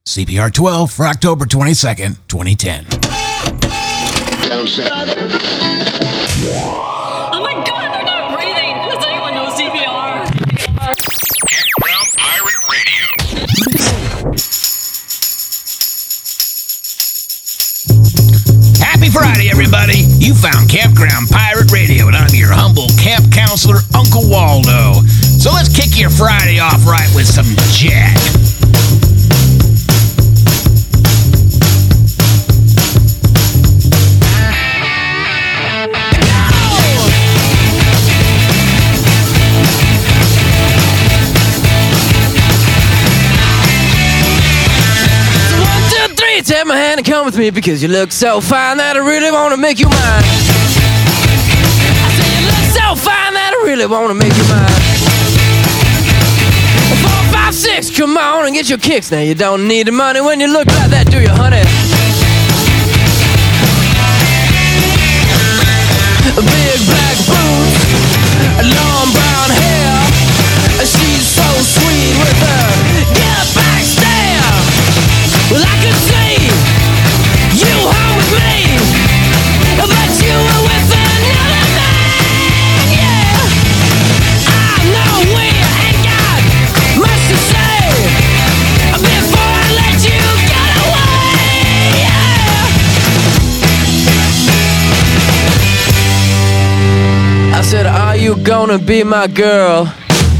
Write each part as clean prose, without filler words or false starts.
CPR 12 for October 22nd, 2010. Oh my god, they're not breathing! Does anyone know CPR? Campground Pirate Radio. Happy Friday, everybody. You found Campground Pirate Radio, and I'm your humble camp counselor, Uncle Waldo. So let's kick your Friday off right with some Jack. Take my hand and come with me because you look so fine that I really want to make you mine. I say you look so fine that I really want to make you mine. 4, 5, 6, come on and get your kicks. Now you don't need the money when you look like that, do you, honey? Big black boots, long brown hair. She's so sweet with her get back stare. Well, I could see you home with me, but you were with another man, yeah. I know we ain't got much to say before I let you get away, yeah. I said, are you gonna be my girl?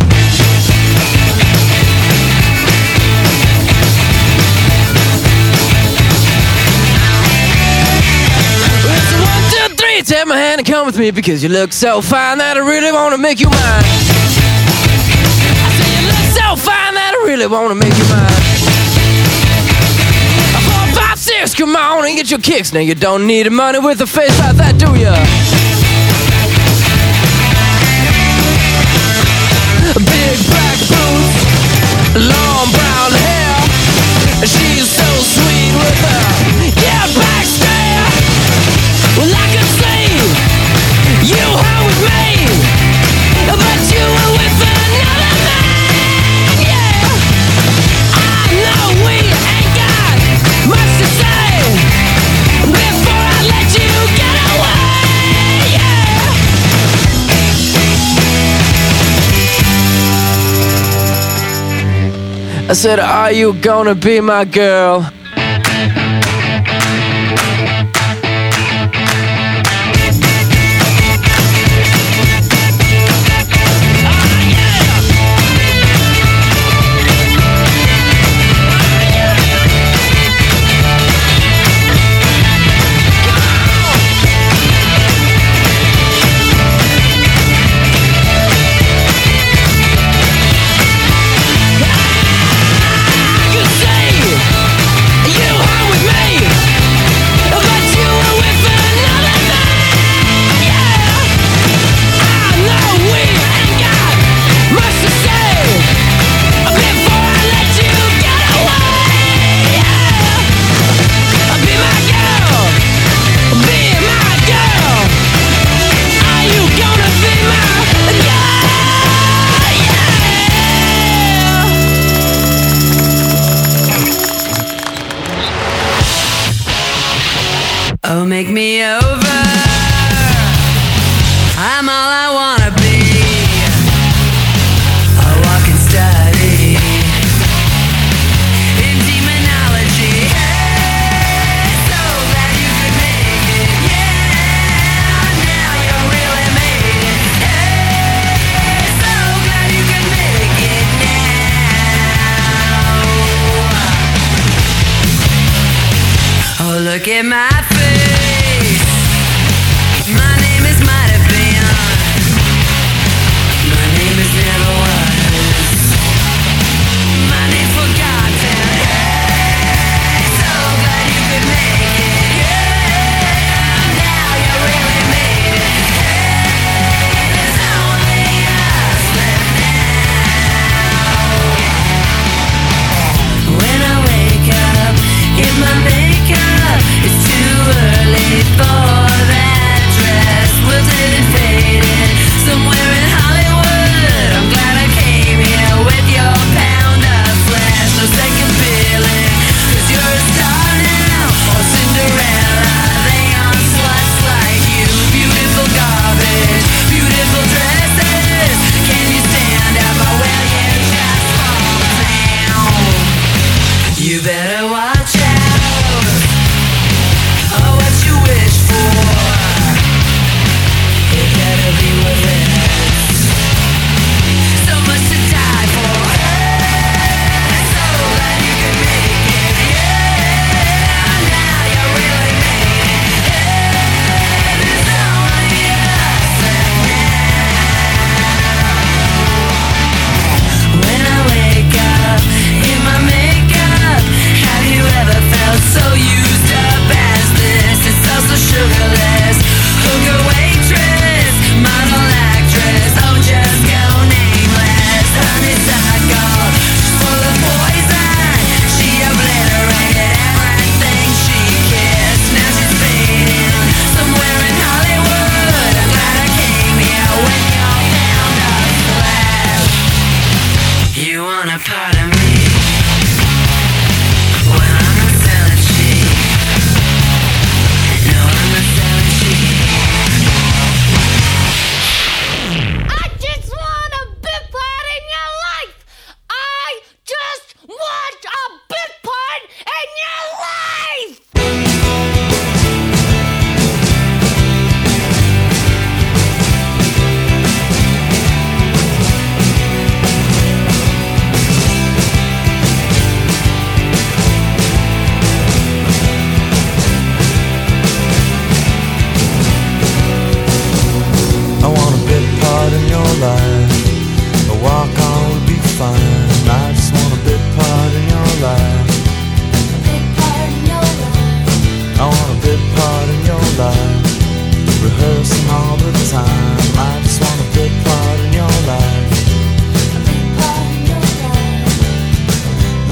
Take my hand and come with me because you look so fine that I really want to make you mine. I say you look so fine that I really want to make you mine. 4, 5, 6, come on and get your kicks. Now you don't need the money with a face like that, do ya? Big black boots, long brown hair. She's so sweet with her get back stare. Well, I could see you home with me, but you were with another man, yeah. I know we ain't got much to say before I let you get away, yeah. I said, are you gonna be my girl? Oh, make me over. I'm all I wanna be. A walking study in demonology. Hey, so glad you could make it. Yeah, now you really made it. Hey, so glad you could make it now. Oh, look at my face. My name is might have been. My name is never was. My name's forgotten. Hey, so glad you could make it. Yeah, now you really made it. Hey, there's only us left now. When I wake up, if my makeup is too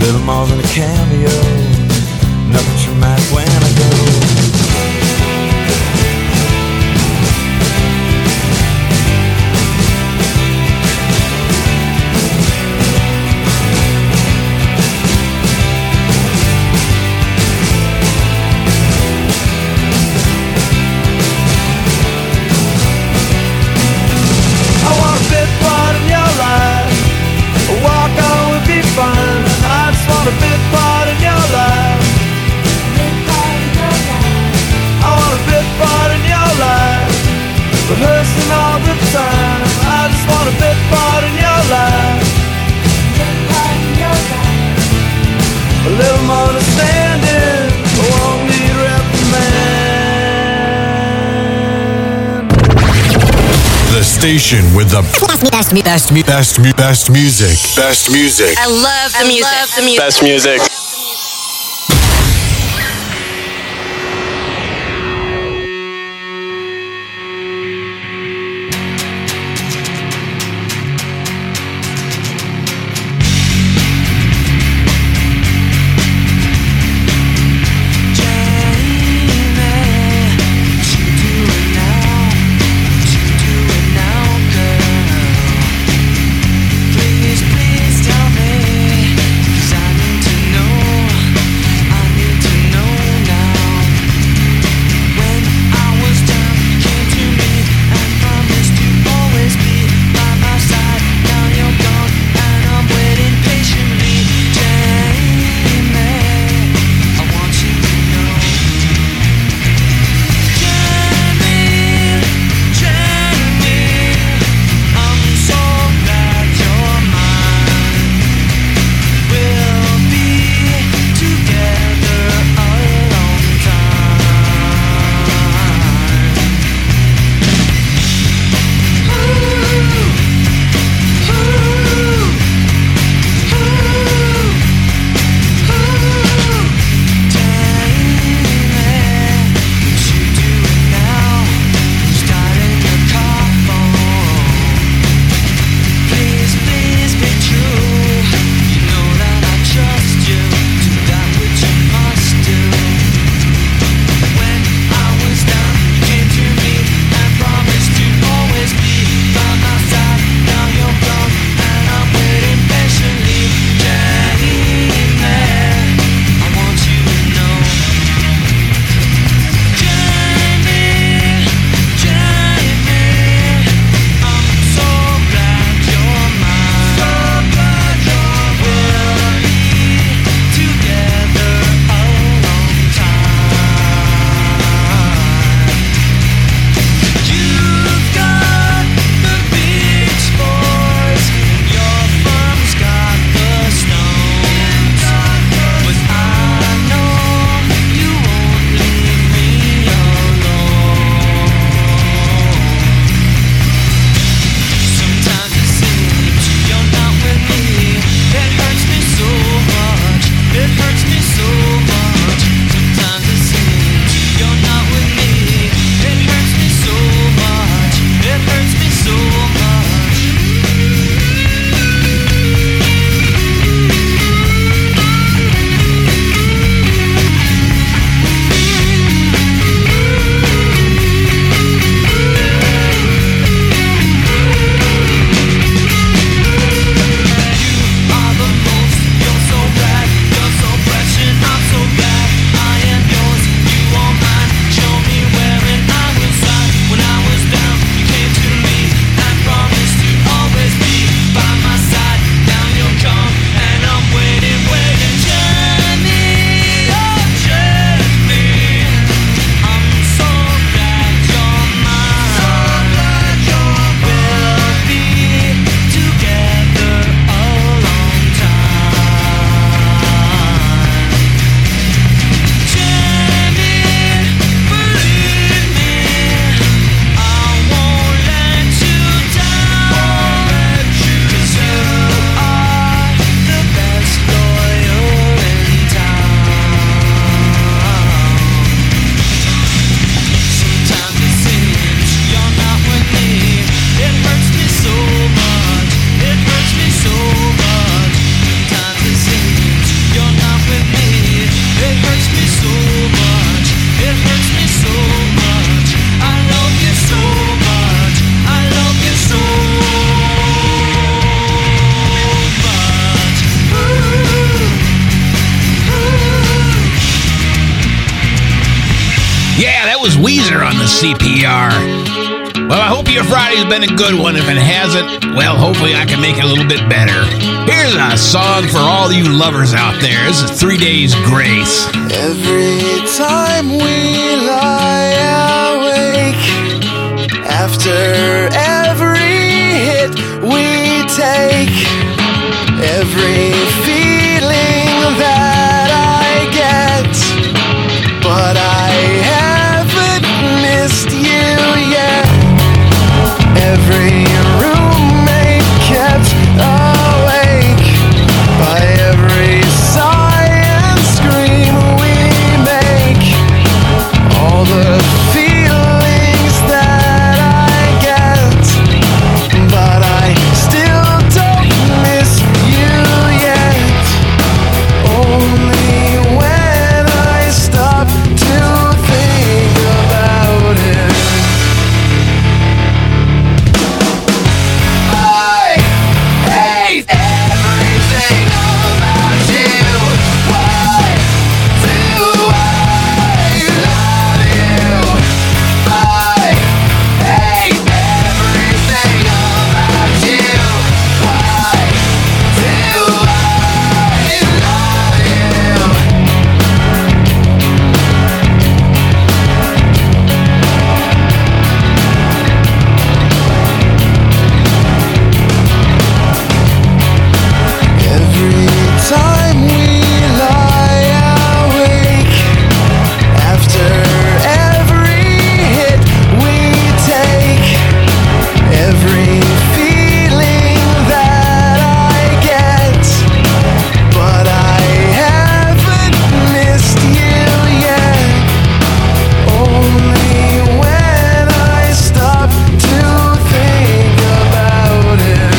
little more than a cameo. Nothing traumatic when I go. A bit part in your life. I want a bit part in your life. Rehearsing all the time. I just want a bit part in your life. A little more understanding. I won't need reprimand. The station with the best music. Best music. I love the music. Best music. Please tell me, 'cause I need to know. That was Weezer on the CPR. Well, I hope your Friday's been a good one. If it hasn't, well, hopefully I can make it a little bit better. Here's a song for all you lovers out there. This is 3 Days Grace. Every time we lie awake, after every hit we take, every feeling that I get, but I haven't missed you yet. Every roommate kept awake by every sigh and scream we make. All the feelings that I get, but I still don't miss you yet. Only when I stop to think about it. I hate everything about you. Why do I love you? I hate everything about you. Why do I love you? Every time we lie awake, after every hit we take, every feeling that I get, but I haven't missed you yet. Only when I stop to think about it.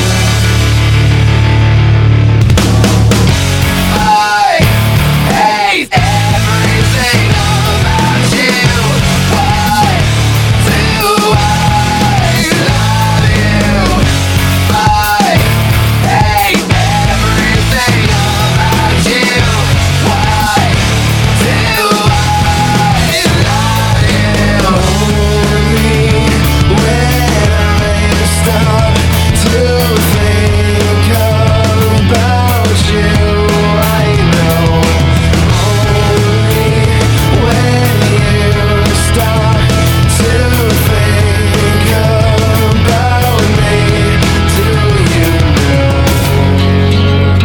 I hate everything about you. Why do I love you? I hate everything about you. Why do I love you? Only when I stop to think about you, I know. Only when you stop to think about me, do you know?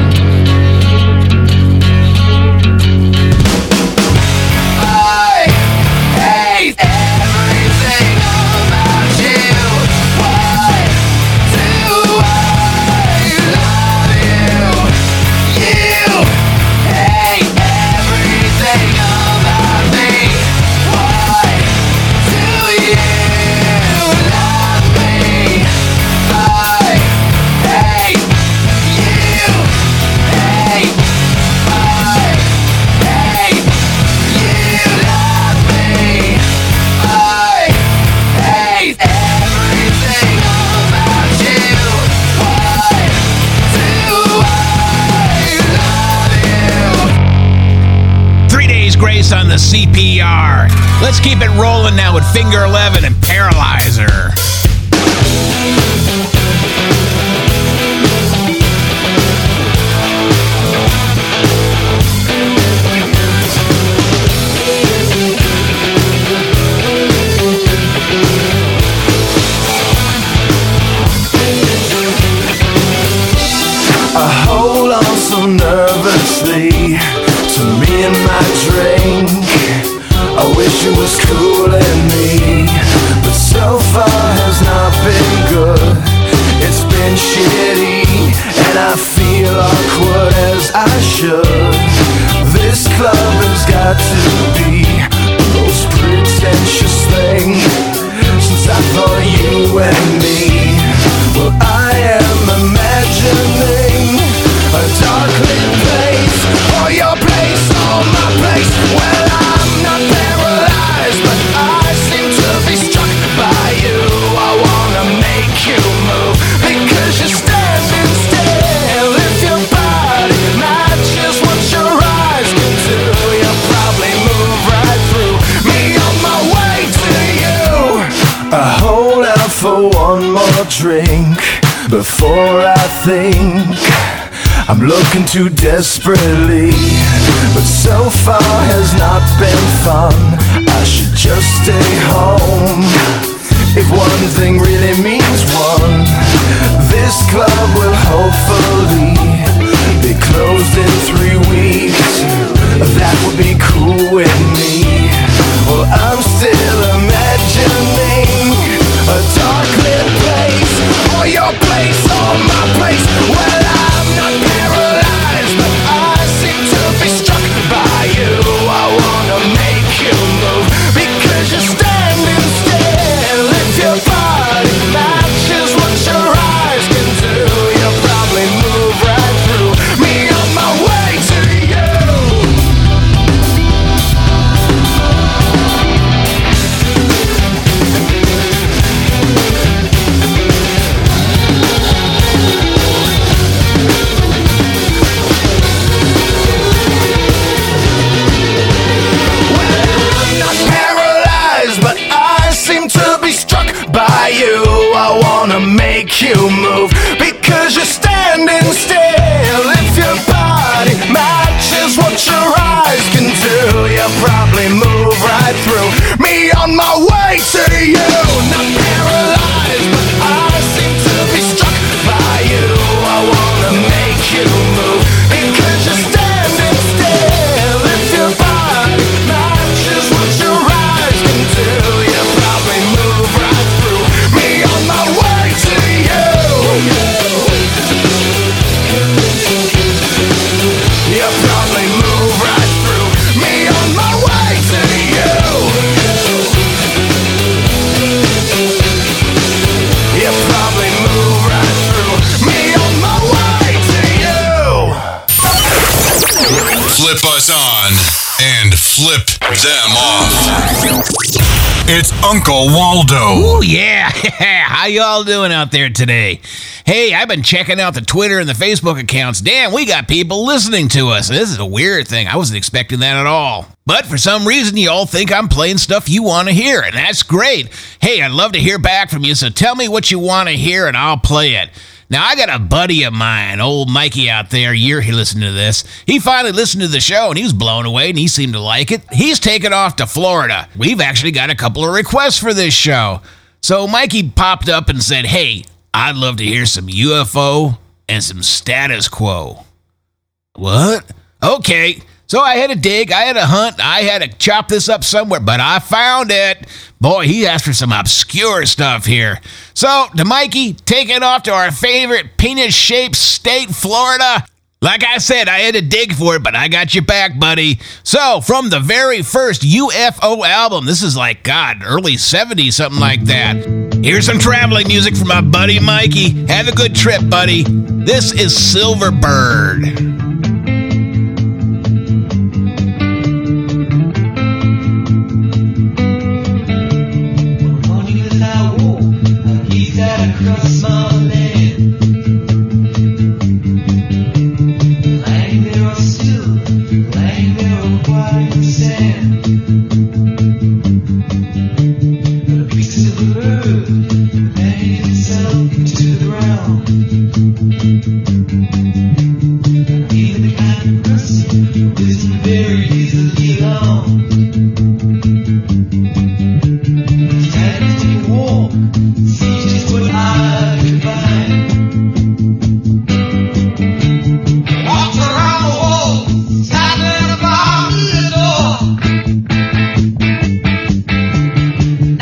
I hate everything about you. Why do I love you? You hate everything about me. Why do you love me? I hate you. Hate. I hate you. Love me. I hate everything about you. Why do I love you? 3 Days Grace on the CPR. Let's keep it rolling now with Finger 11 and Paralyzer. I hold on so nervously to me and my drink. I wish it was cooling me, but so far has not been good. It's been shitty, and I feel awkward as I should. This club has got to be the most pretentious thing since I thought you and me. Well, I am imagining a dark lit place, or your place, or my place. Well, I'm not paralyzed, but I seem to be struck by you. I wanna make you move because you're standing still. If your body drink before I think. I'm looking too desperately, but so far has not been fun. I should just stay home. If one thing really means one, this club will hopefully be closed in 3 weeks. That would be cool with me. Well, I'm still imagining a dark lit place, or your place, or my place. Well, I'm not paralyzed, but I seem to be struck by you. I wanna make you move, because you're standing still. If your body matches what your eyes can do, you'll probably move right through me on my way to you. By you, I wanna make you move, because you're standing still. If your body matches what your eyes can do, you'll probably move right through me on my way to you. Not paralyzed, but I seem to be struck by you. I wanna make you move, because you're standing still. If your body matches what your eyes can do, you'll probably move right through me on my way to you. You'll probably move right through me on my way to you. You'll probably move right through me on my way to you. Flip us on and flip them off. It's Uncle Waldo. Ooh, yeah. How y'all doing out there today? Hey, I've been checking out the Twitter and the Facebook accounts. Damn, we got people listening to us. This is a weird thing. I wasn't expecting that at all. But for some reason, you all think I'm playing stuff you want to hear, and that's great. Hey, I'd love to hear back from you, so tell me what you want to hear, and I'll play it. Now, I got a buddy of mine, old Mikey out there. He listened to this. He finally listened to the show, and he was blown away, and he seemed to like it. He's taken off to Florida. We've actually got a couple of requests for this show. So Mikey popped up and said, hey, I'd love to hear some UFO and some Status Quo. What? Okay. So I had to dig, I had to hunt, I had to chop this up somewhere, but I found it. Boy, he asked for some obscure stuff here. So, to Mikey, taking off to our favorite penis-shaped state, Florida. Like I said, I had to dig for it, but I got your back, buddy. So, from the very first UFO album, this is like, God, early 70s, something like that. Here's some traveling music from my buddy Mikey. Have a good trip, buddy. This is Silverbird. Across my land, lying there on still, lying there on white sand. But a piece of the bird banged itself into the ground. Even the kind of person who isn't very easily alone. Time to take a walk. See just what I could find. Walked around the wall, standing about the door.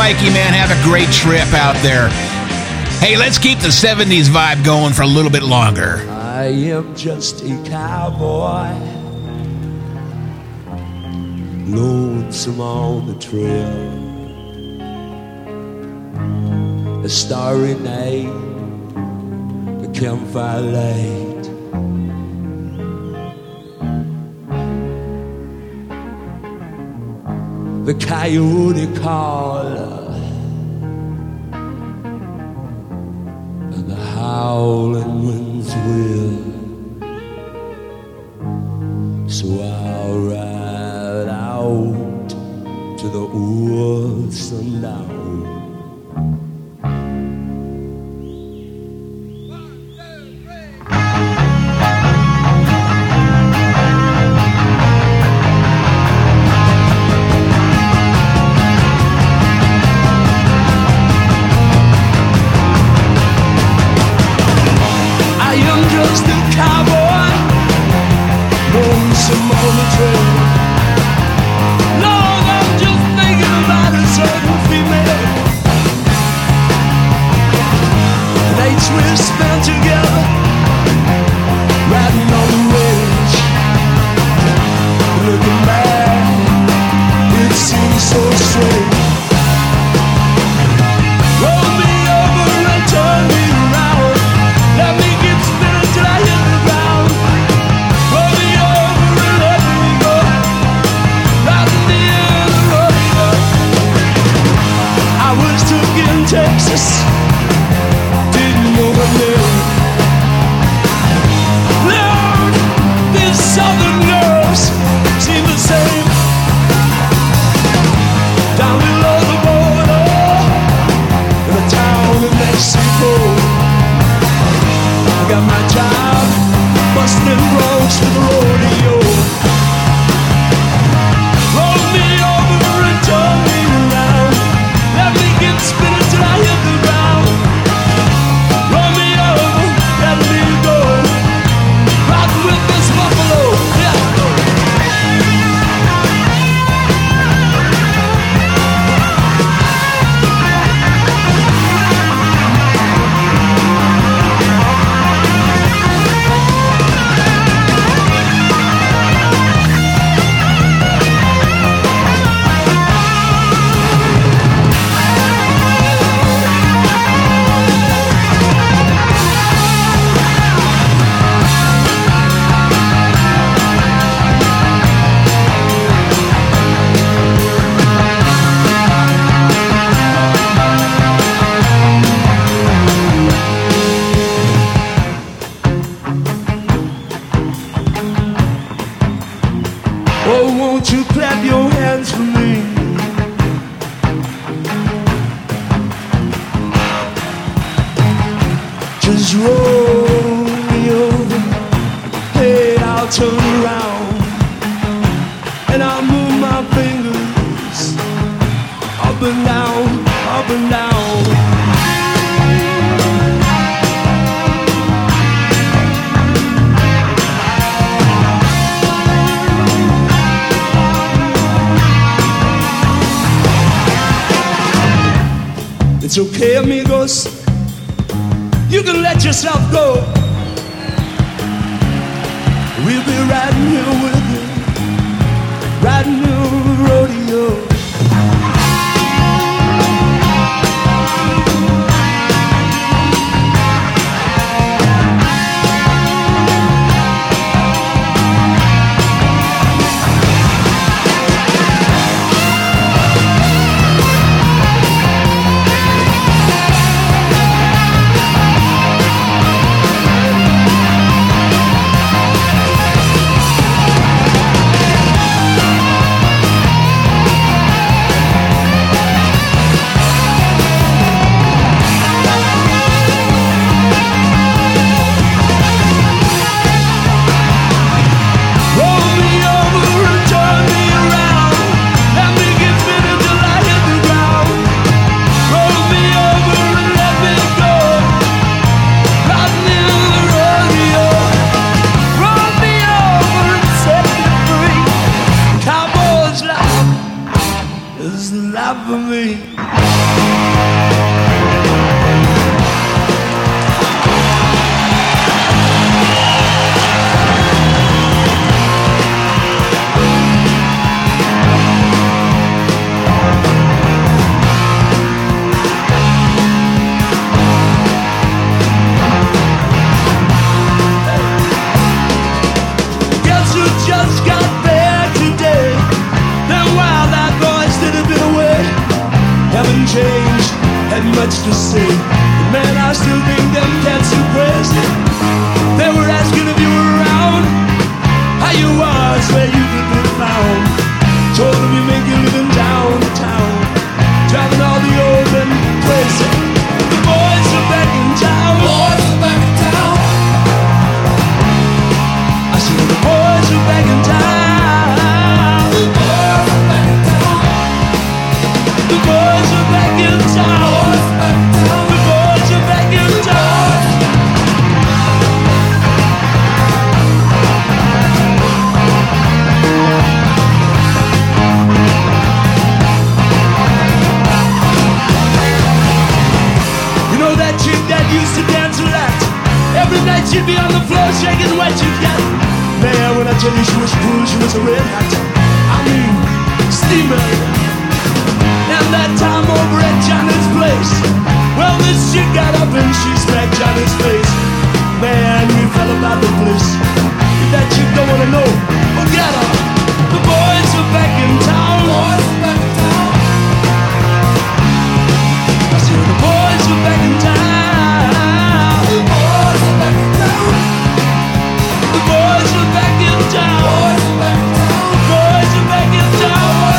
Crikey, man, have a great trip out there. Hey, let's keep the 70s vibe going for a little bit longer. I am just a cowboy, lonesome on the trail. A starry night, a campfire light. The coyote call and the howling winds will. So I'll ride out to the old sundown. It's okay, amigos. You can let yourself go. We'll be riding here with you, riding the rodeo. much to say. But man, I still think them cats are crazy. They were asking if you were around, how you was, where you could be found. Told them you make your living downtown, driving all the old and crazy. The boys are back in town. Boys are back in town. I said the boys are back in town. The boys are back in town. The boys are back in town. The boys are back in town. You know that chick that used to dance a lot? Every night she'd be on the floor shaking what you got. Man, when I tell you she was cool, she was a red hot. I mean, steamer. And that time over at Johnny's place, well, this chick got up and she smacked Johnny's face. Man, we fell about the bliss. If that chick don't wanna know, forget her. The boys are back in town. Boys are back in town. I said the boys are back in town. The boys are back in town. The boys are back in town. The boys are back in town.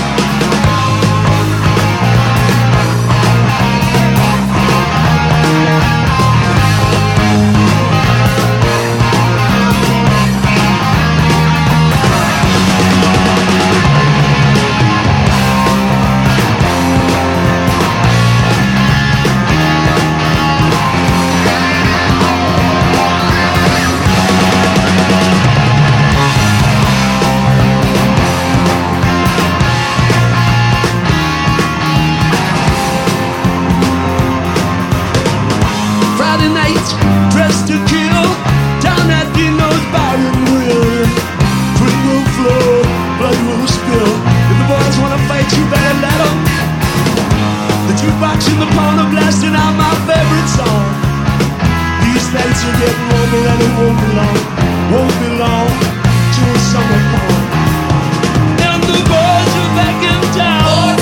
Friday night, dressed to kill, down at Dino's Bar and Grill. Drink will flow, blood will spill. If the boys wanna fight, you better let 'em. The jukebox in the corner blasting out my favorite song. These nights are getting warmer and it won't be long till summer comes. And the boys are back in town.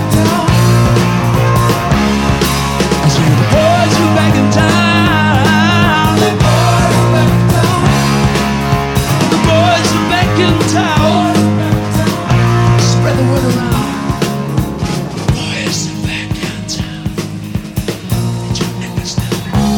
I say the boys are back in town. The boys are back in town. The boys are back in town. Spread the word around. Boys are back in town. Did you understand?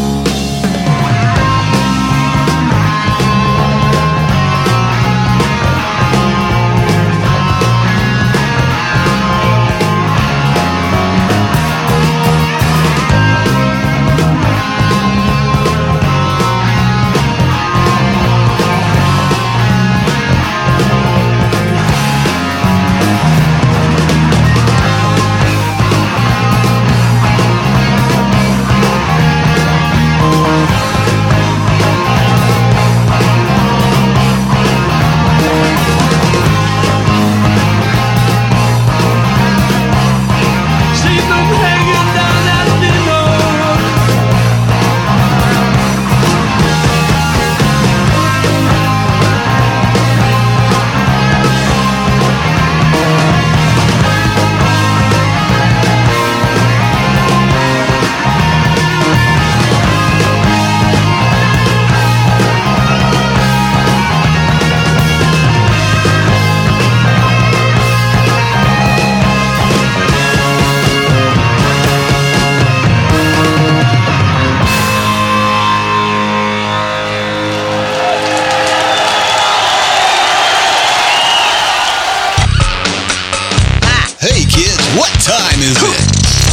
See them hanging down at the door. Hey kids, what time is it?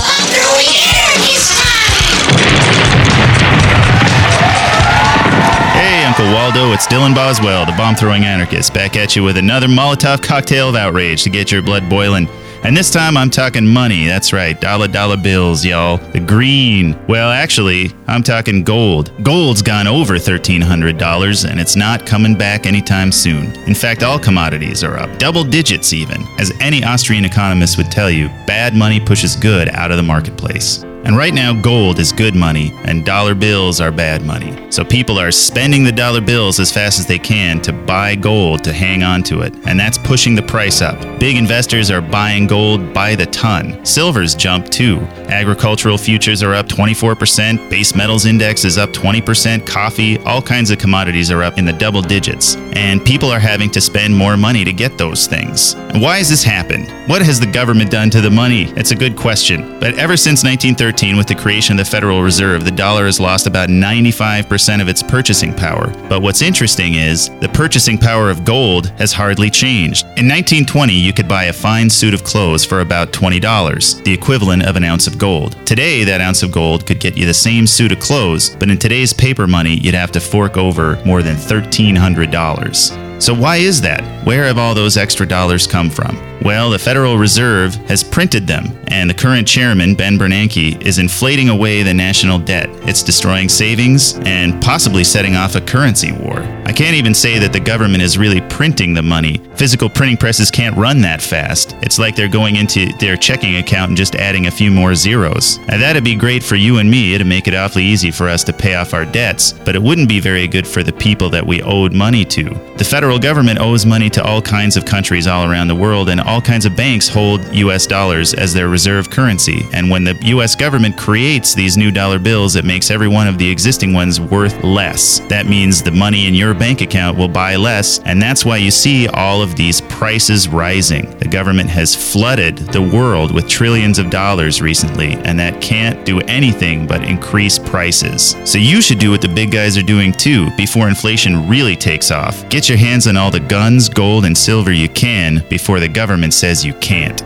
Hey, Uncle Waldo, it's Dylan Boswell, the bomb-throwing anarchist, back at you with another Molotov cocktail of outrage to get your blood boiling. And this time I'm talking money. That's right, dollar bills, y'all. The green. Well, actually, I'm talking gold. Gold's gone over $1,300, and it's not coming back anytime soon. In fact, all commodities are up, double digits even. As any Austrian economist would tell you, bad money pushes good out of the marketplace. And right now, gold is good money, and dollar bills are bad money. So people are spending the dollar bills as fast as they can to buy gold to hang on to it, and that's pushing the price up. Big investors are buying gold by the ton. Silver's jumped too. Agricultural futures are up 24%, base metals index is up 20%, coffee, all kinds of commodities are up in the double digits. And people are having to spend more money to get those things. And why has this happened? What has the government done to the money? It's a good question. But ever since 1913, with the creation of the Federal Reserve, the dollar has lost about 95% of its purchasing power. But what's interesting is the purchasing power of gold has hardly changed. In 1920, you could buy a fine suit of clothes for about $20, the equivalent of an ounce of gold. Today, that ounce of gold could get you the same suit of clothes, but in today's paper money, you'd have to fork over more than $1,300. So why is that? Where have all those extra dollars come from? Well, the Federal Reserve has printed them, and the current chairman, Ben Bernanke, is inflating away the national debt. It's destroying savings and possibly setting off a currency war. I can't even say that the government is really printing the money. Physical printing presses can't run that fast. It's like they're going into their checking account and just adding a few more zeros. Now, that'd be great for you and me. It'd make it awfully easy for us to pay off our debts, but it wouldn't be very good for the people that we owed money to. The federal government owes money to all kinds of countries all around the world, and all kinds of banks hold US dollars as their reserve currency. And when the US government creates these new dollar bills, it makes every one of the existing ones worth less. That means the money in your bank account will buy less, and that's why you see all of these prices rising. The government has flooded the world with trillions of dollars recently, and that can't do anything but increase prices. So you should do what the big guys are doing too before inflation really takes off. Get your hands on all the guns, gold, and silver you can before the government says you can't.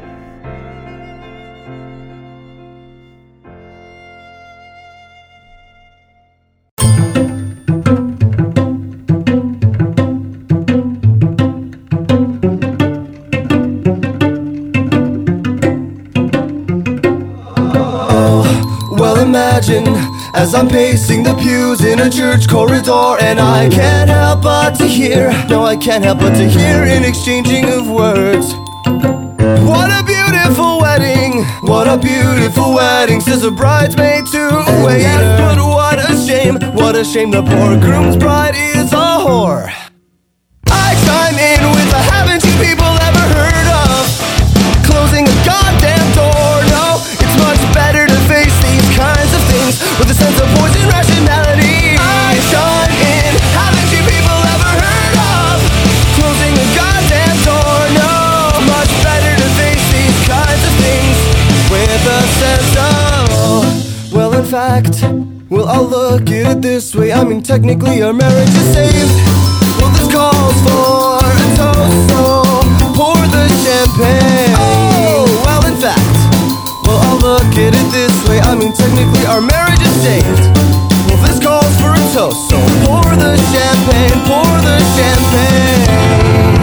Imagine as I'm pacing the pews in a church corridor, and I can't help but to hear, no, I can't help but to hear an exchanging of words. What a beautiful wedding, what a beautiful wedding, says a bridesmaid to a waiter. Yes, but what a shame, the poor groom's bride is a whore. I chime in with a haven't you people ever heard of closing a goddamn door? No, it's much better to face these kinds of things with a sense of poison rationality. I chime in, haven't you people ever heard of closing a goddamn door? No, much better to face these kinds of things with a sense of, well, in fact, well, I'll look at it this way. I mean, technically our marriage is saved. Well, this calls for a toast, so pour the champagne. Oh, well, in fact, well, I'll look at it this way. I mean, technically our marriage is saved. Well, this calls for a toast, so pour the champagne, pour the champagne.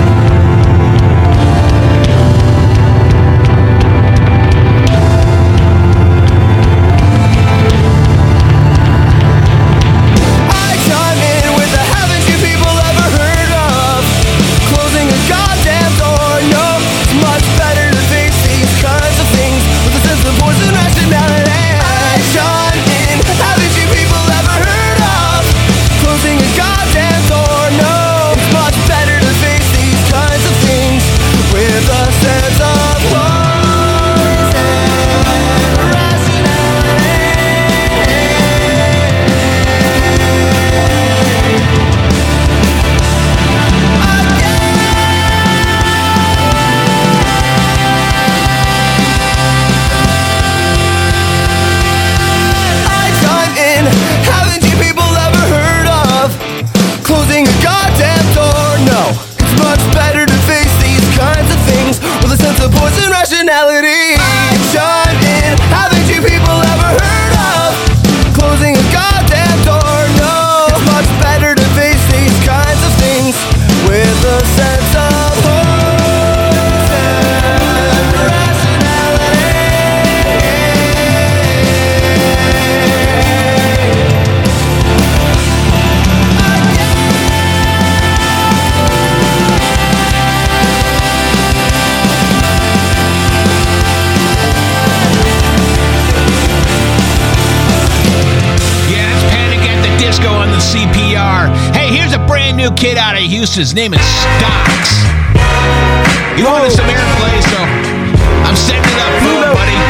Much better new kid out of Houston. His name is Stocks. You wanted some airplay, so I'm setting it up for him, buddy.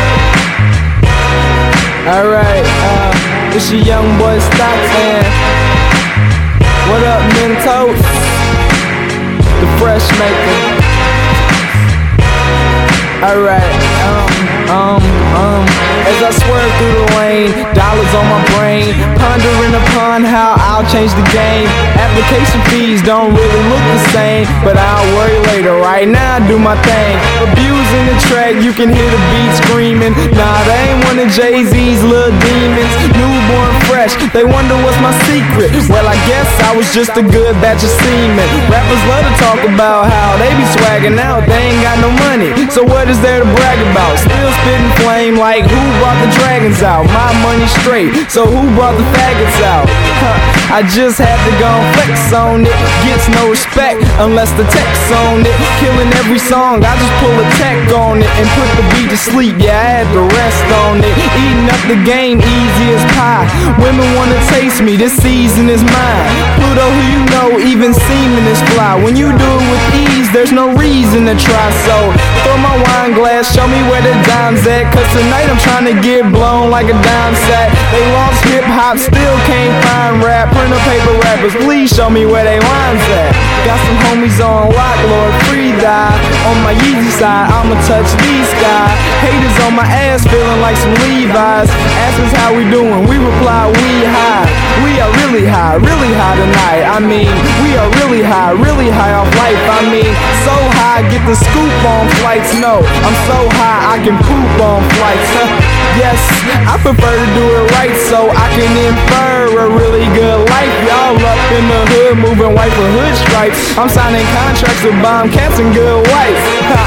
Alright, it's your young boy Stocks, man. What up, Mentos? The Fresh Maker. Alright, as I swerve through the lane, dollars on my brain, pondering upon how I'll change the game. Application fees don't really look the same, but I'll worry later. Right now I do my thing. Abusing the track, you can hear the beat screaming. Nah, they ain't one of Jay-Z's little demons. Newborn fresh, they wonder what's my secret. Well, I guess I was just a good batch of semen. Rappers love to talk about how they be swagging out, they ain't got no money, so what is there to brag about? Still spitting flame like who brought the dragons out? My money straight, so who brought the faggots out? I just had to go and flex on it. Gets no respect unless the text on it. Killing every song, I just pull a tech on it and put the beat to sleep. Yeah, I had to rest on it. Eating up the game easy as pie. Women wanna taste me, this season is mine. Pluto, who you know, even semen is fly. When you do it with ease, there's no reason to try. So throw my wine glass, show me where the dime's at. Cause tonight I'm trying to get blown like a dime sack. They lost hip hop, still can't find rap. Printer paper rappers, please show me where they lines at. Got some homies on lock, Lord, free die. On my Yeezy side, I'ma touch these guys. Haters on my ass, feeling like some Levi's. Ask us how we doing, we reply, we high. We are really high tonight. I mean, we are really high off life. I mean, so high, get the scoop on flights. No, I'm so high, I can poop on flights. Yes, I prefer to do it right so I can infer a really good life. Y'all up in the hood, moving white for hood stripes. I'm signing contracts with bomb cats and good wife.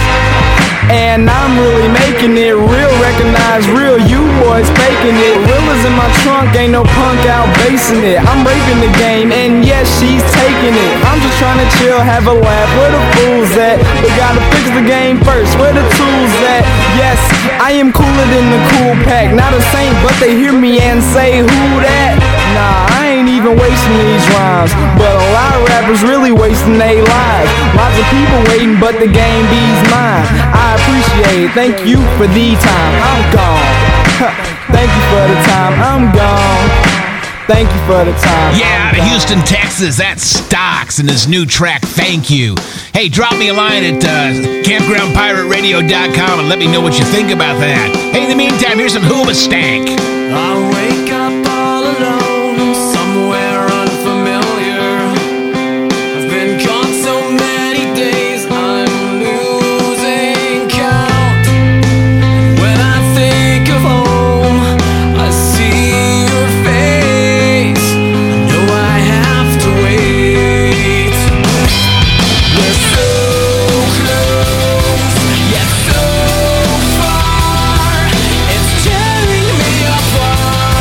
And I'm really making it real, recognize real, you boys faking it. Gorillas in my trunk, ain't no punk out basing it. I'm raping the game, and yes, she's taking it. I'm just trying to chill, have a laugh, where the fools at? But gotta fix the game first, where the tools at? Yes, I am cooler than the cool pack. Not a saint, but they hear me and say, who that? Nah, I ain't even wasting these rhymes, but a lot of rappers really wasting their lives. Lots of people waiting, but the game be's mine. I appreciate it, thank you for the time. I'm gone. Thank you for the time. I'm gone. Thank you for the time. Yeah, out of Houston, Texas, that's Stocks and his new track, Thank You. Hey, drop me a line at campgroundpirateradio.com and let me know what you think about that. Hey, in the meantime, here's some Hoobastank. I wake up all alone, somewhere unfamiliar. I've been gone so many days, I'm losing count. When I think of home, I see your face. I know I have to wait. We're so close, yet so far. It's tearing me apart.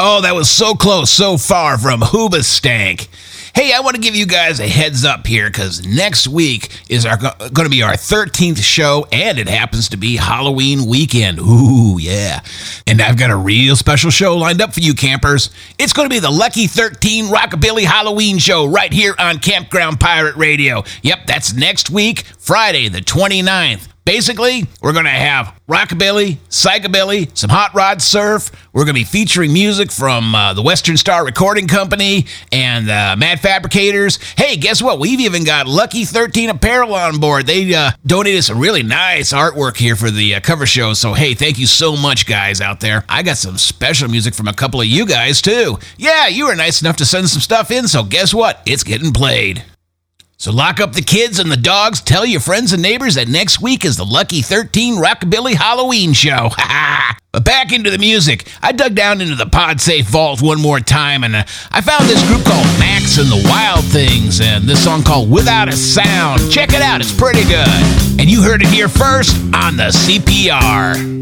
Oh, that was so close, so far from Hoobastank. Hey, I want to give you guys a heads up here because next week is going to be our 13th show, and it happens to be Halloween weekend. Ooh, yeah. And I've got a real special show lined up for you campers. It's going to be the Lucky 13 Rockabilly Halloween show right here on Campground Pirate Radio. Yep, that's next week, Friday the 29th. Basically, we're going to have rockabilly, psychobilly, some hot rod surf. We're going to be featuring music from the Western Star Recording Company and Mad Fabricators. Hey, guess what? We've even got Lucky 13 Apparel on board. They donated some really nice artwork here for the cover show. So, hey, thank you so much, guys out there. I got some special music from a couple of you guys, too. Yeah, you were nice enough to send some stuff in, so guess what? It's getting played. So lock up the kids and the dogs, tell your friends and neighbors that next week is the Lucky 13 Rockabilly Halloween show. But back into the music. I dug down into the PodSafe vault one more time, and I found this group called Max and the Wild Things, and this song called Without a Sound. Check it out, it's pretty good. And you heard it here first on the CPR.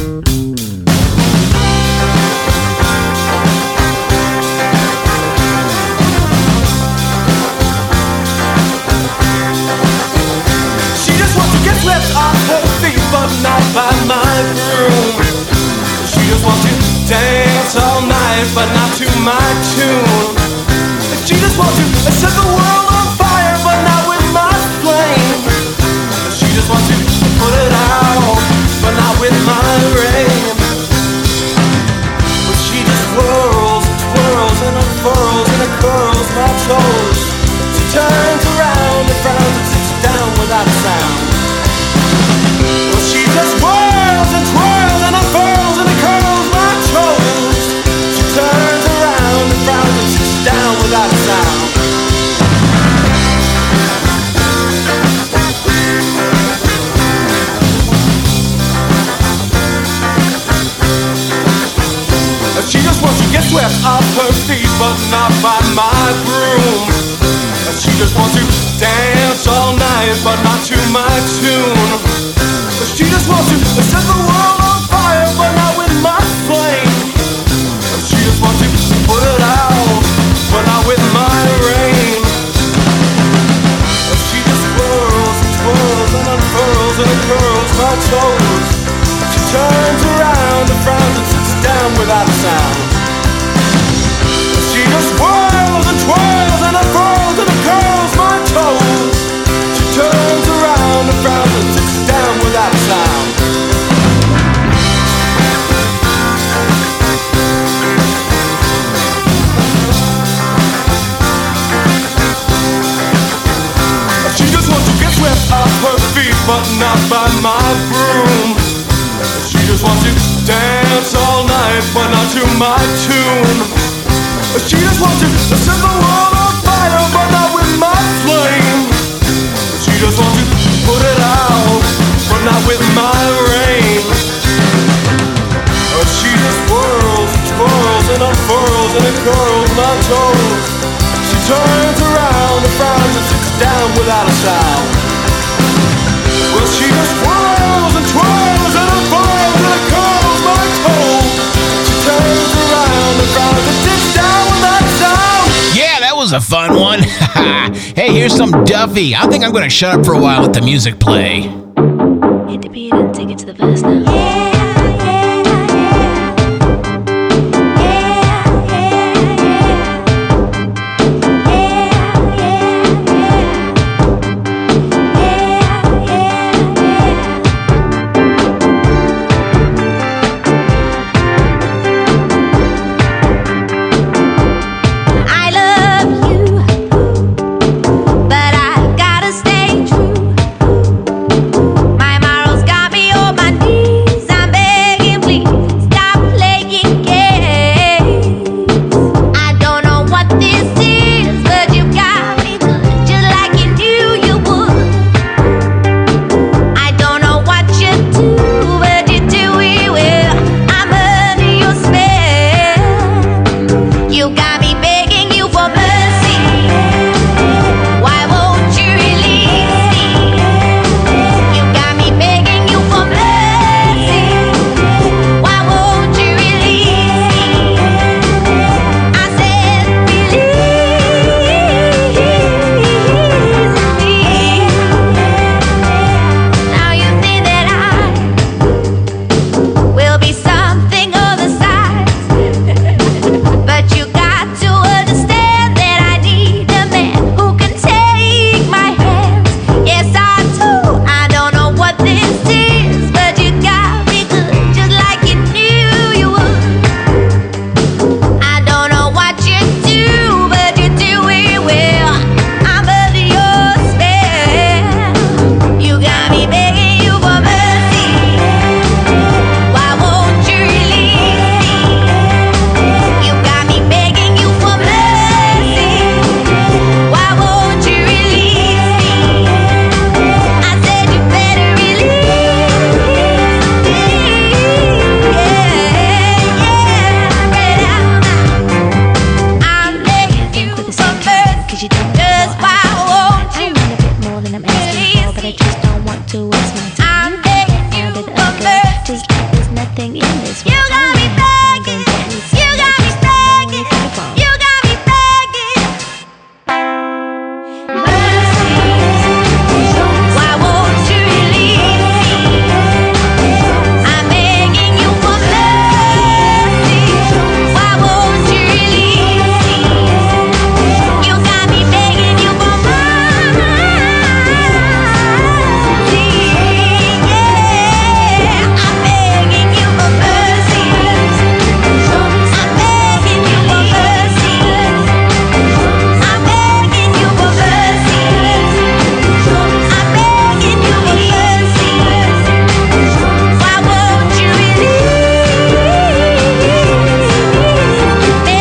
Swept off her feet, but not by my broom. She just wants to dance all night, but not to my tune. She just wants to set the world on fire, but not with my flame. She just wants to put it out, but not with my rain. But she just whirls and twirls and unfurls and curls my toes. She turns around and frowns and sits down without a sound. She just whirls and twirls and unfurls and curls my toes. She turns around and frowns and sits down without a sound. She just wants to get swept off her feet, but not by my broom. She just wants to dance all night, but not to my tune. She just wants to set the world on fire, but not with my flame. She just wants to put it out, but not with my rain. She just whirls and twirls and unfurls and curls my toes. She turns around and frowns and sits down without a sound. She just whirls and twirls and unfurls and curls my toes. She turns around and frowns and sits down without a sound. She just wants to get swept off her feet, but not by my broom. She just wants to dance all night, but not to my tune. She just wants to set the world on fire, but not with my flame. She just wants to put it out, but not with my rain. She just whirls and twirls and unfurls and curls my toes. She turns around and frowns and sits down without a sound. Well, she just whirls and twirls and unfurls and curls my toes. She turns around and frowns and sits down without a sound. Yeah, that was a fun one. Hey, here's some Duffy. I think I'm going to shut up for a while, let the music play. Hit the beat and take it to the verse now. My morals got me on my knees. everything in this world. You got me begging. You got me begging. You got me begging. Mercy, why won't you release me? I'm begging you for mercy. Why won't you release me? You got me begging you for mercy. Yeah, I'm begging you for mercy. I'm begging you for mercy. I'm begging you for mercy. I'm begging you for mercy. Why won't you release me?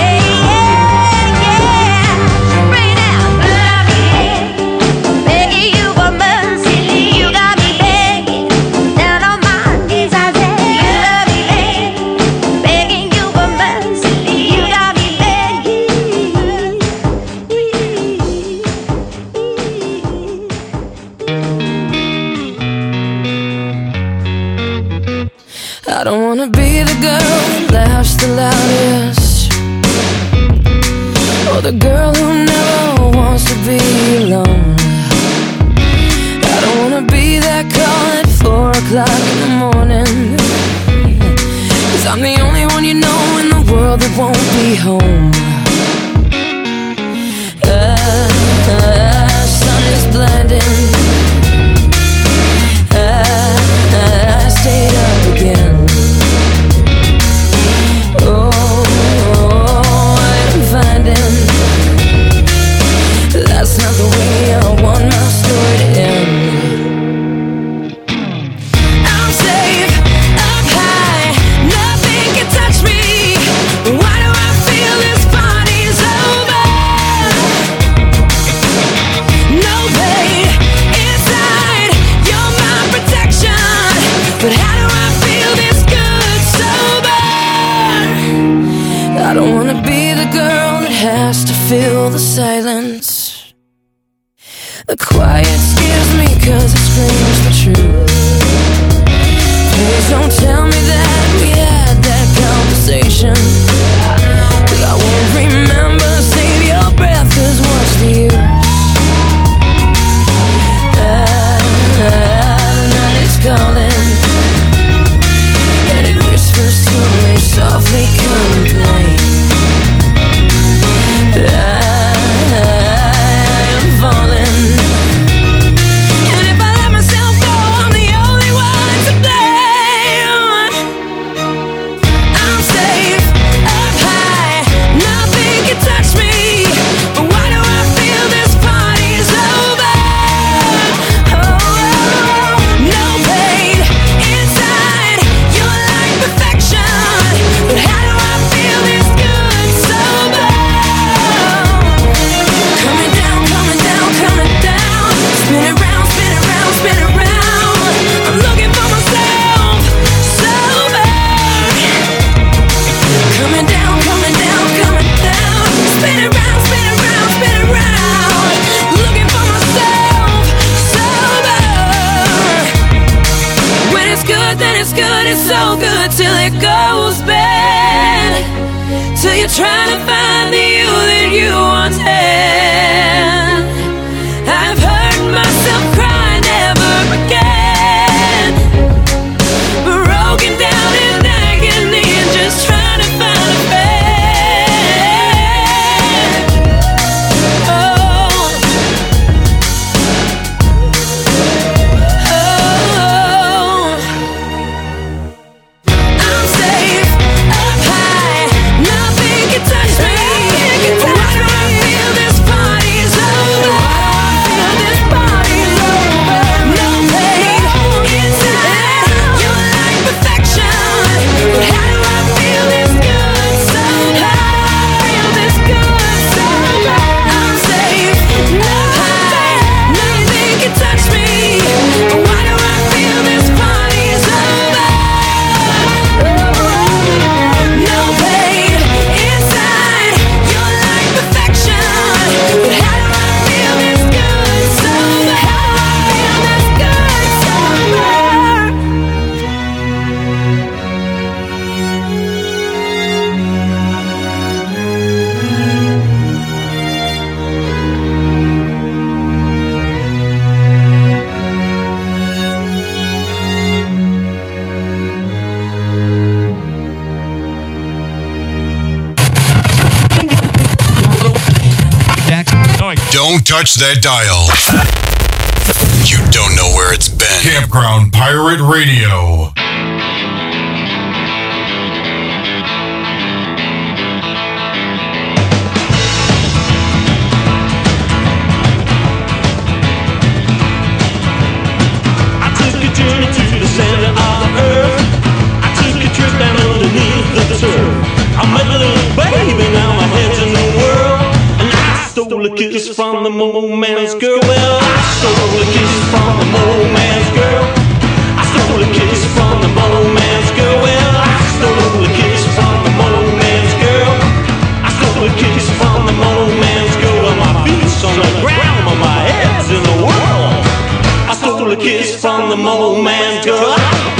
Yeah, right now, begging you for mercy. You got me begging, down on my knees I said, you love me, begging you for mercy. You got me I don't wanna be the girl that laughs the loudest, or the girl who never wants to be alone. I don't wanna be that call at 4 o'clock in the morning, 'cause I'm the only one you know in the world that won't be home. Sun is blinding. I stayed up again. I'm finding that's not the way I want my story to end. I'm safe up high, nothing can touch me. Why do I feel this party's over? No pain inside, you're my protection. But how do I feel this good sober? I don't wanna be the girl that has to fill the silence. The quiet scares me 'cause it screams the truth. Please don't tell me that we had that conversation, 'cause I won't remember. Save your breath, 'cause what's the use? The night is calling, and it whispers to me softly, come and play. I am falling, and if I let myself go, I'm the only one to blame. I'm safe up high, nothing can touch me. But why do I feel this party's over? No pain inside, you're like perfection. But how do I feel this good sober? Coming down, coming down, coming down. Spin around, spin around, spin around. I'm looking for myself sober. Coming down, coming down, coming down. Spin around, spin around, spin around. Looking for myself sober. When it's good, then it's good. It's so good till it goes bad. Till you're trying to find the you that you once had. I've heard myself cry never again. Broken down in agony and just trying to find a bed. Oh. I'm safe up high, nothing can touch me. Why do I feel this Don't touch that dial. You don't know where it's been. Campground Pirate Radio. I took a journey to the center of the earth. I took a trip down underneath the turf. I met a little baby, now my head's in the world. And I stole a kiss from the mole man's girl. Well, I stole a kiss from the mole man's girl. I stole a kiss from the mole man's girl. Well, I stole a kiss from the mole man's girl. I stole a kiss from the mole man's girl. And my feet's on the ground, but my head's in the world. I stole a kiss from the mole man's girl.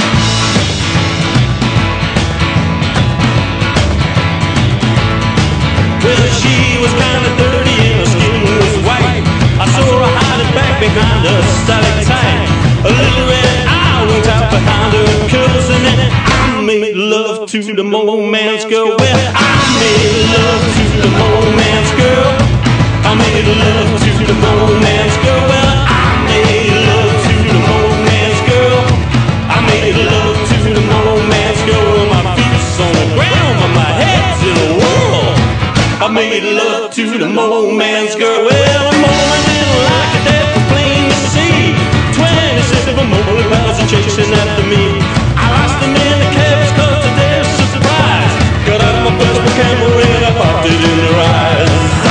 Well, she was kinda dirty and her skin was white. I saw her hiding back behind a stalactite. A little red eye went out behind her curls, and then I made love to the mole man's girl. Well, I made love to the mole man's girl. I made love to the mole man's girl. Well, I made love to the mole man's girl. I made love to the mole man's girl. And my feet's on the ground, but my head's in the world. I made love to the mole man's girl. Well, the mole man didn't like it, that was plain to see. 27 mole pals are chasing after me. I lost them in the cabs cause of their surprise. Got out my personal camera and I popped it in their eyes.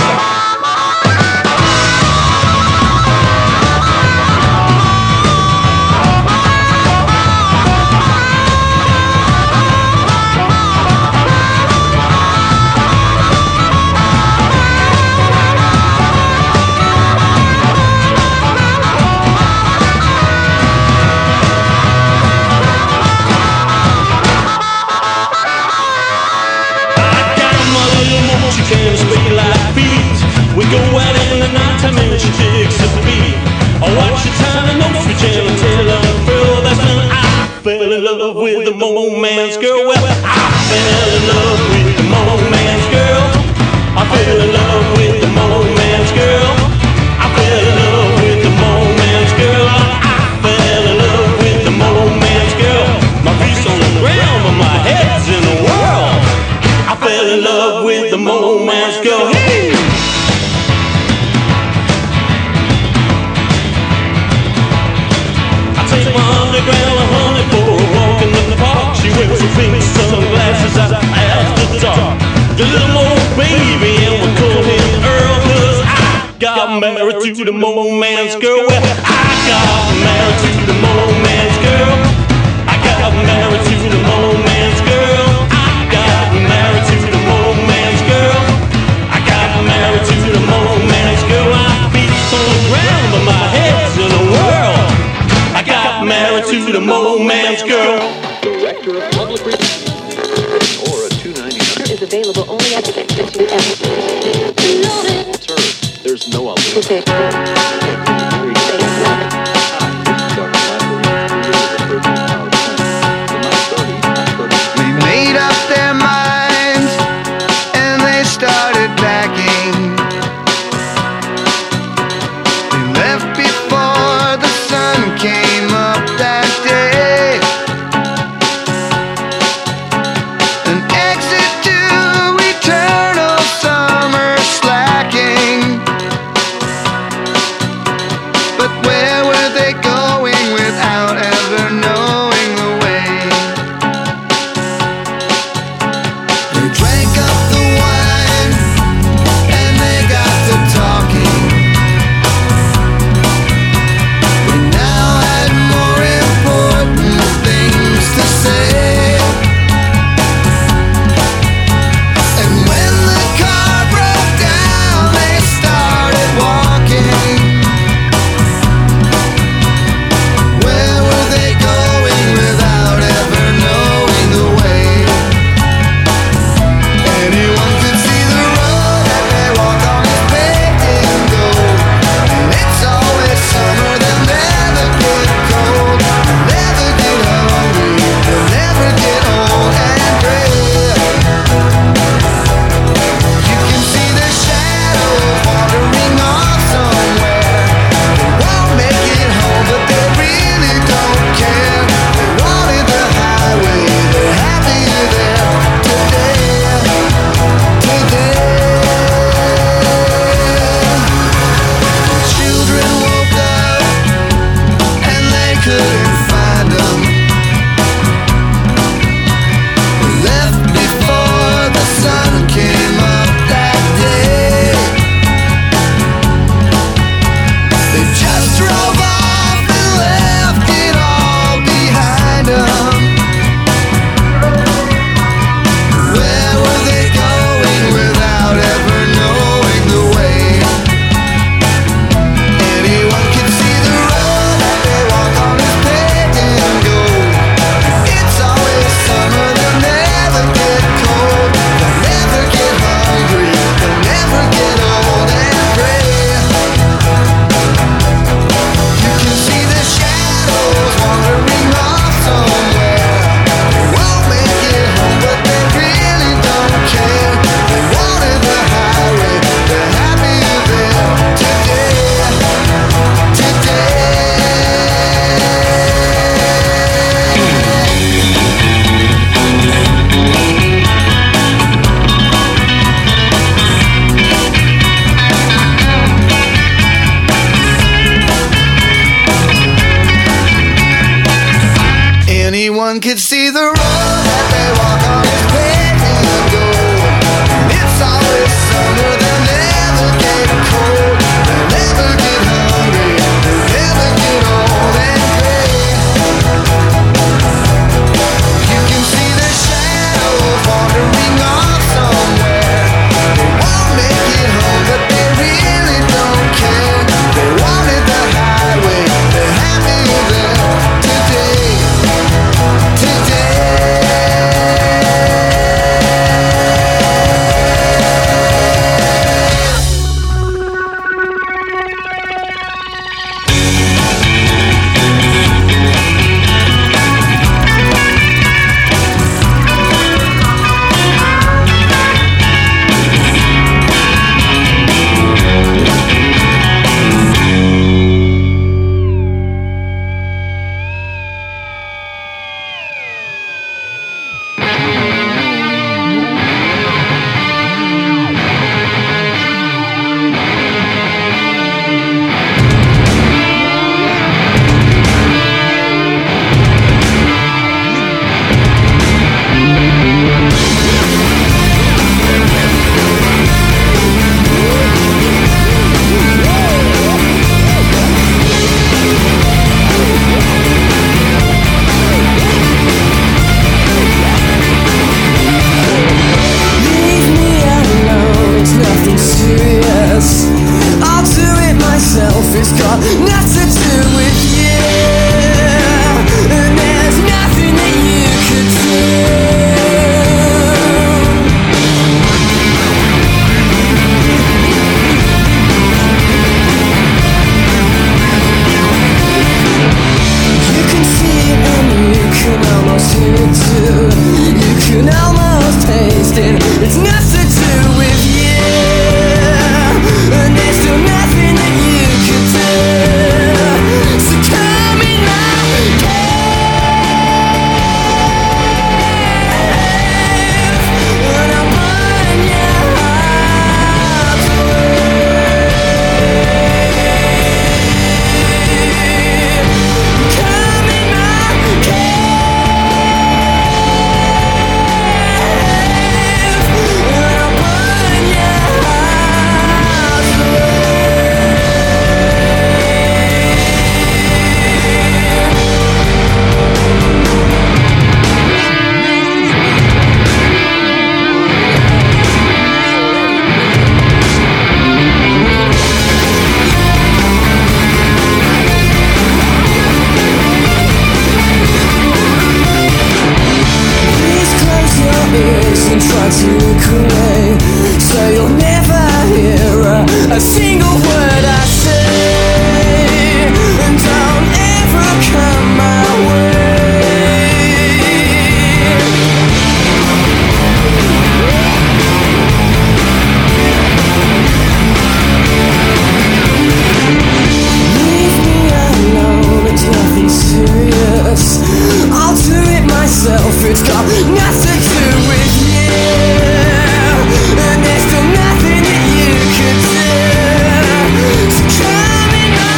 We go out in the nighttime and she takes a beat. I watch the time and notes we jam until I'm through. That's when I fell in love with the mole man's girl. Well, I fell in love with the mole man's girl. I fell in love with the mole man's girl. I fell in love with the mole man's girl. I fell in love with the mole man's girl. My feet's on the ground, but my head's in the world. I fell in love with the mole man's girl. Hey! Take my underground honey for a walk in the park. She wears her pink sunglasses out after dark. The little mole baby and we call him Earl, cause I got married to the mole man's girl. Well, I got married to the mole man's girl. I got married to the mole man's girl. I got married to the mole man's girl. I got married to the mole man's girl. My feet's on the ground, but my head's in the world. I got married to the mole man's girl. Director of Public Relations or a 299 is available only at the Sir, there's no alternative. They made up their minds and they started packing. They left before the sun came up that day. An exit to eternal summer slacking. can almost taste it. It's nothing to do with you, and there's still nothing that you could do. So come in my cave, and I'll burn your heart away. Come in my and try to look away, so you'll never hear a single word I say, and don't ever come my way. Leave me alone, it's nothing serious. I'll do it myself, it's got nothing to do with you, and there's still nothing that you could do. So come in my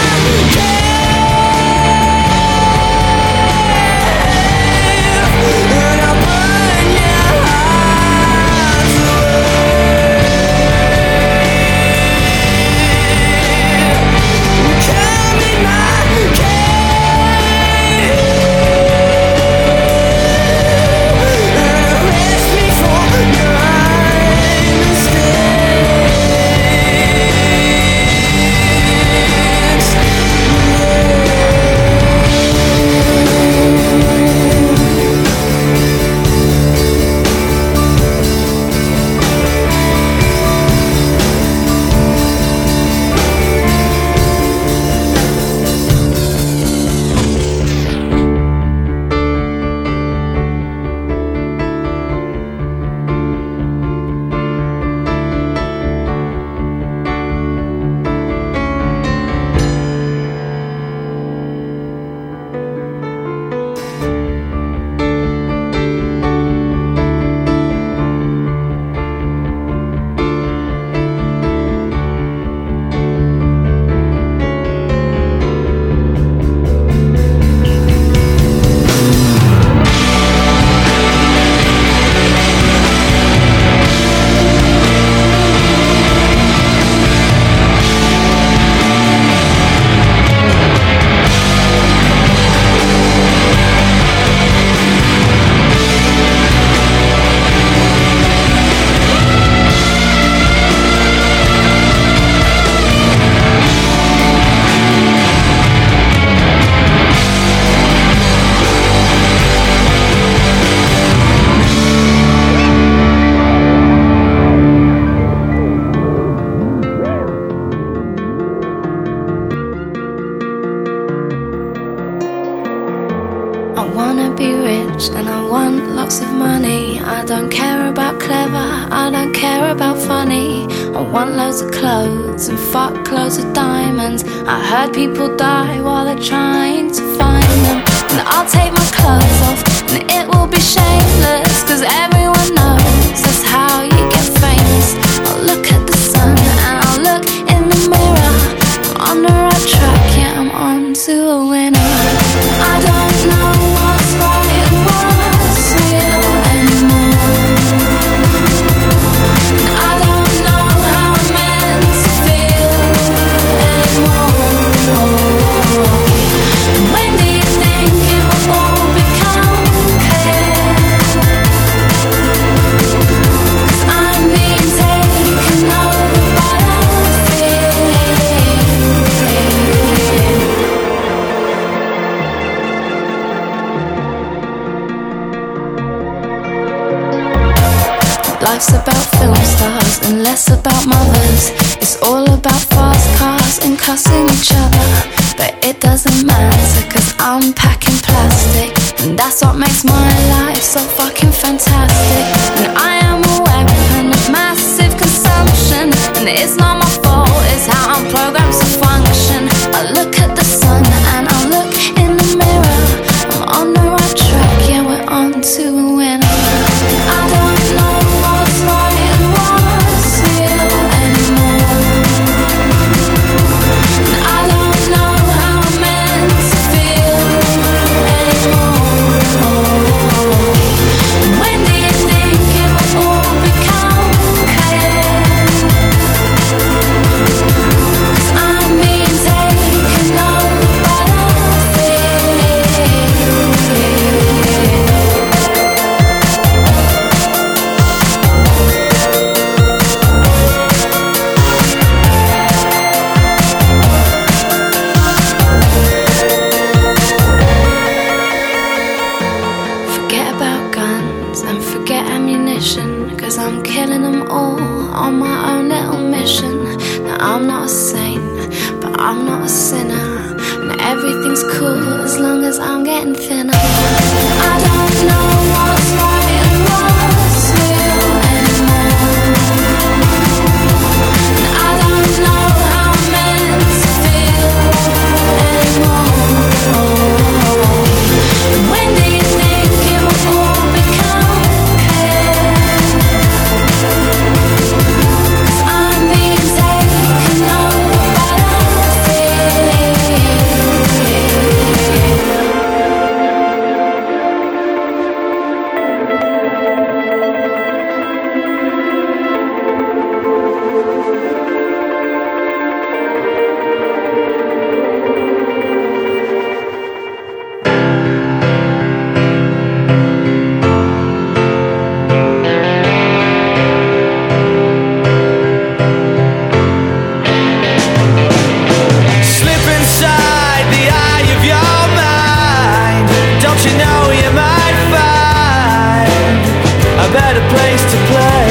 cave, and I'll burn your heart away. Come in my and I want lots of money. I don't care about clever, I don't care about funny. I want loads of clothes and fuck loads of diamonds. I heard people die while they're trying to find them. And I'll take my clothes off and it will be shameless, cause everyone knows that's how you get famous. I'll look at the sun and I'll look in the mirror. I'm on the right track, yeah, I'm on to a winner. I don't know what's right and what's real anymore. I don't know how I'm meant to feel anymore. When do you think it will all become clear? 'Cause I'm being taken over by the fear. Life's about film stars and less about mothers. It's all about fast cars and cussing each other. But it doesn't matter, cause I'm packing plastic, and that's That's what makes my life so fucking fantastic. And I am a weapon of massive consumption. And it's not my fault, it's how I'm programmed to function. I look at the sun and I look in the mirror. I'm on the right track, yeah, we're on to a winner. I don't know what's right and what's real anymore. And I don't know how I'm meant to feel anymore. When do you think it will all become clear? 'Cause I'm being taken over by the Forget about guns and forget ammunition, 'cause I'm killing them all on my own little mission. Now I'm not a saint, but I'm not a sinner, and everything's cool as long as I'm getting thinner. I don't know what's right and what's real anymore. And I don't know how I'm meant to feel anymore. When do you think it will all become clear? 'Cause I'm being taken over by the Slip inside the eye of your mind. Don't you know you might find a better place to play?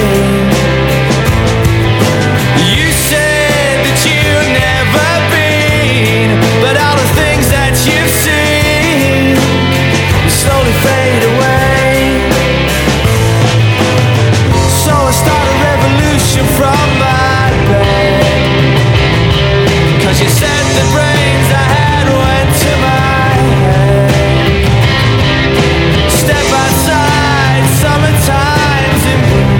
You said that you've never been, but all the things that you've seen slowly fade away. So I start a revolution from my bed. 'Cause you said the brains I had went to my head. Step outside, summertime's in bloom.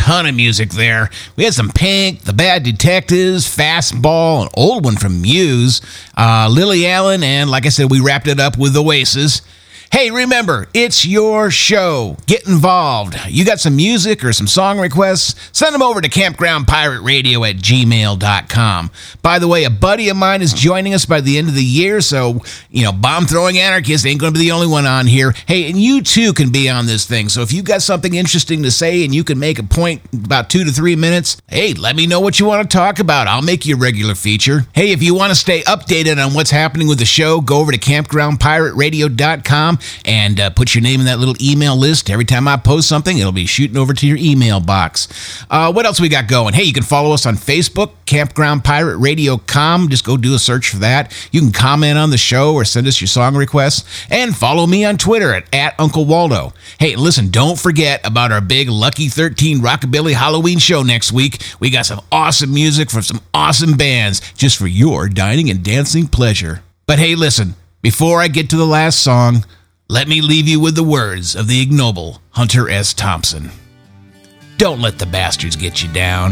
ton of music there. We had some Pink, The Bad Detectives, Fastball, an old one from Muse, Lily Allen, and like I said, we wrapped it up with Oasis. Hey, remember, it's your show. Get involved. You got some music or some song requests? Send them over to campgroundpirateradio@gmail.com. By the way, a buddy of mine is joining us by the end of the year, so, bomb-throwing anarchist ain't going to be the only one on here. Hey, and you too can be on this thing, so if you've got something interesting to say and you can make a point in about 2 to 3 minutes, hey, let me know what you want to talk about. I'll make you a regular feature. Hey, if you want to stay updated on what's happening with the show, go over to campgroundpirateradio.com and put your name in that little email list. Every time I post something, it'll be shooting over to your email box. What else we got going? Hey, you can follow us on Facebook, Campground Pirate Radio.com. Just go do a search for that. You can comment on the show or send us your song requests. And follow me on Twitter at Uncle Waldo. Hey, listen, don't forget about our big Lucky 13 Rockabilly Halloween show next week. We got some awesome music from some awesome bands just for your dining and dancing pleasure. But hey, listen, before I get to the last song, let me leave you with the words of the ignoble Hunter S. Thompson. Don't let the bastards get you down.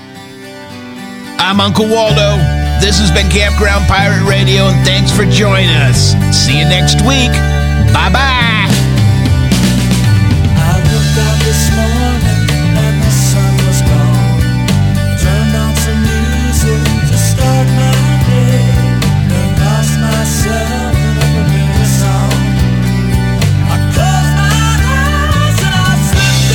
I'm Uncle Waldo. This has been Campground Pirate Radio, and thanks for joining us. See you next week. Bye-bye. I woke up this morning and the sun was gone. Turned on some music to start my day. And lost myself in a familiar song. I closed my eyes and I slipped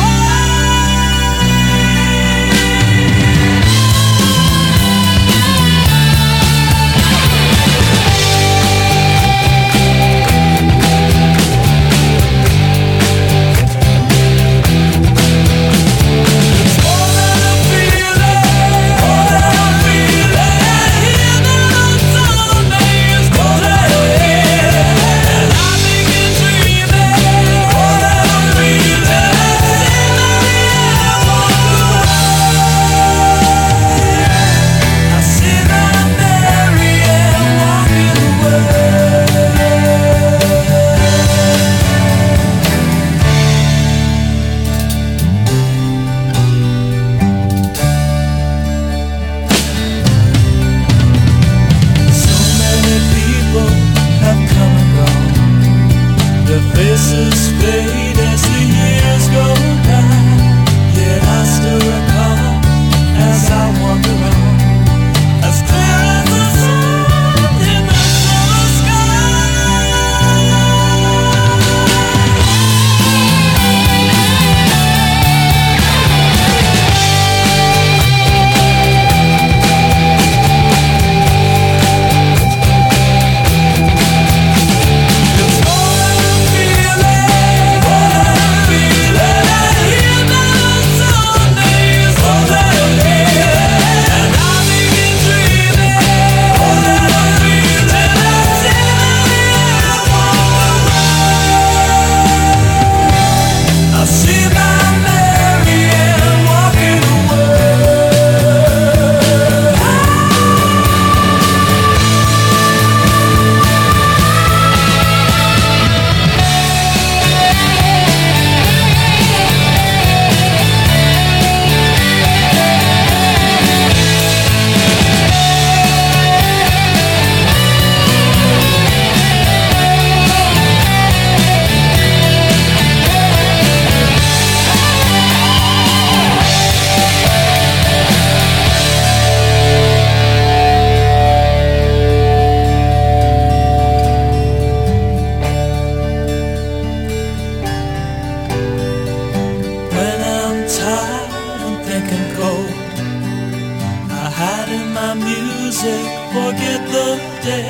music, forget the day,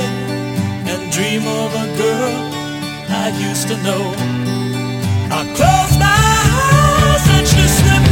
and dream of a girl I used to know. I close my eyes and she slipped